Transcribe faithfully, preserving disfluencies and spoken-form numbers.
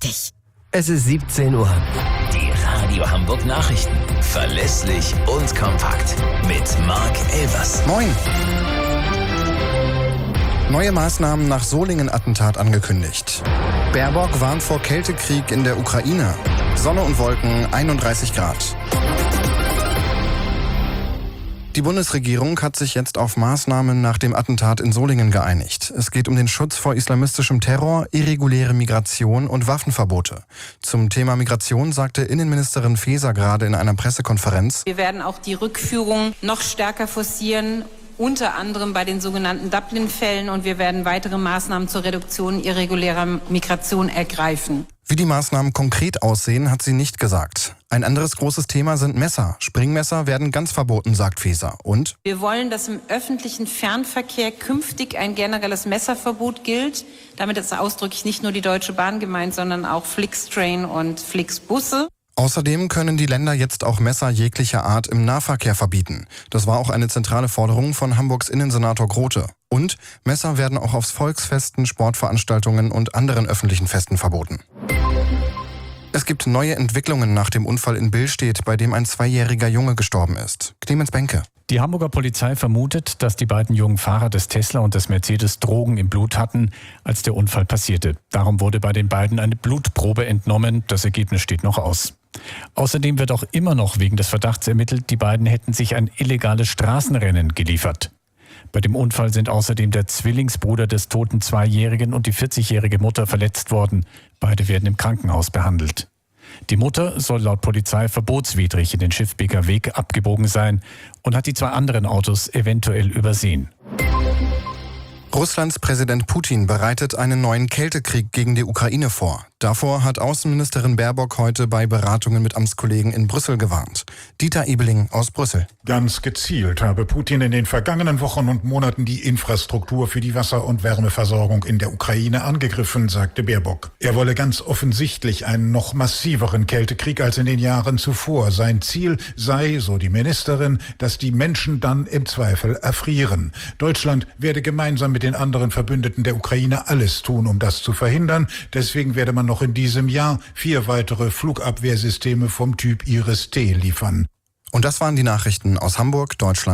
richtig. Es ist siebzehn Uhr. Die Radio Hamburg Nachrichten. Verlässlich und kompakt. Mit Mark Elvers. Moin. Neue Maßnahmen nach Solingen-Attentat angekündigt. Baerbock warnt vor Kältekrieg in der Ukraine. Sonne und Wolken, einunddreißig Grad. Die Bundesregierung hat sich jetzt auf Maßnahmen nach dem Attentat in Solingen geeinigt. Es geht um den Schutz vor islamistischem Terror, irreguläre Migration und Waffenverbote. Zum Thema Migration sagte Innenministerin Faeser gerade in einer Pressekonferenz: Wir werden auch die Rückführung noch stärker forcieren, unter anderem bei den sogenannten Dublin-Fällen, und wir werden weitere Maßnahmen zur Reduktion irregulärer Migration ergreifen. Wie die Maßnahmen konkret aussehen, hat sie nicht gesagt. Ein anderes großes Thema sind Messer. Springmesser werden ganz verboten, sagt Faeser. Und? Wir wollen, dass im öffentlichen Fernverkehr künftig ein generelles Messerverbot gilt. Damit ist ausdrücklich nicht nur die Deutsche Bahn gemeint, sondern auch Flixtrain und Flixbusse. Außerdem können die Länder jetzt auch Messer jeglicher Art im Nahverkehr verbieten. Das war auch eine zentrale Forderung von Hamburgs Innensenator Grote. Und Messer werden auch auf Volksfesten, Sportveranstaltungen und anderen öffentlichen Festen verboten. Es gibt neue Entwicklungen nach dem Unfall in Billstedt, bei dem ein zweijähriger Junge gestorben ist. Clemens Benke. Die Hamburger Polizei vermutet, dass die beiden jungen Fahrer des Tesla und des Mercedes Drogen im Blut hatten, als der Unfall passierte. Darum wurde bei den beiden eine Blutprobe entnommen. Das Ergebnis steht noch aus. Außerdem wird auch immer noch wegen des Verdachts ermittelt, die beiden hätten sich ein illegales Straßenrennen geliefert. Bei dem Unfall sind außerdem der Zwillingsbruder des toten Zweijährigen und die vierzigjährige Mutter verletzt worden. Beide werden im Krankenhaus behandelt. Die Mutter soll laut Polizei verbotswidrig in den Schiffbeker Weg abgebogen sein und hat die zwei anderen Autos eventuell übersehen. Russlands Präsident Putin bereitet einen neuen Kältekrieg gegen die Ukraine vor. Davor hat Außenministerin Baerbock heute bei Beratungen mit Amtskollegen in Brüssel gewarnt. Dieter Ebeling aus Brüssel. Ganz gezielt habe Putin in den vergangenen Wochen und Monaten die Infrastruktur für die Wasser- und Wärmeversorgung in der Ukraine angegriffen, sagte Baerbock. Er wolle ganz offensichtlich einen noch massiveren Kältekrieg als in den Jahren zuvor. Sein Ziel sei, so die Ministerin, dass die Menschen dann im Zweifel erfrieren. Deutschland werde gemeinsam mit den anderen Verbündeten der Ukraine alles tun, um das zu verhindern. Deswegen werde man noch in diesem Jahr vier weitere Flugabwehrsysteme vom Typ Iris-T liefern. Und das waren die Nachrichten aus Hamburg, Deutschland.